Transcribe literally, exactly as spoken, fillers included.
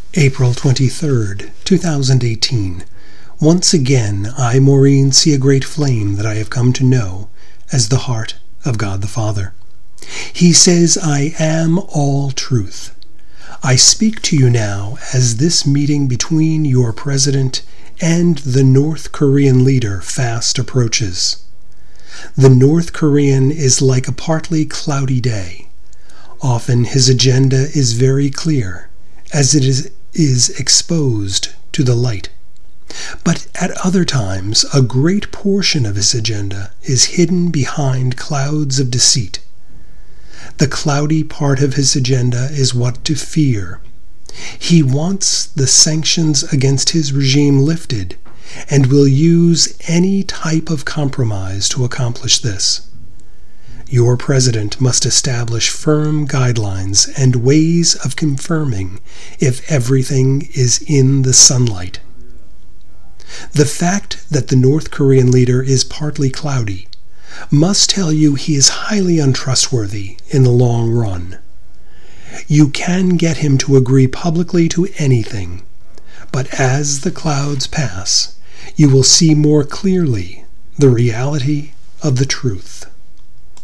April twenty-third, two thousand eighteen. Once again, I, Maureen, see a great flame that I have come to know as the heart of God the Father. He says, I am all truth. I speak to you now as this meeting between your president and the North Korean leader fast approaches. The North Korean is like a partly cloudy day. Often his agenda is very clear, as it is, is exposed to the light. But at other times, a great portion of his agenda is hidden behind clouds of deceit. The cloudy part of his agenda is what to fear. He wants the sanctions against his regime lifted and will use any type of compromise to accomplish this. Your president must establish firm guidelines and ways of confirming if everything is in the sunlight. The fact that the North Korean leader is partly cloudy must tell you he is highly untrustworthy in the long run. You can get him to agree publicly to anything, but as the clouds pass, you will see more clearly the reality of the truth.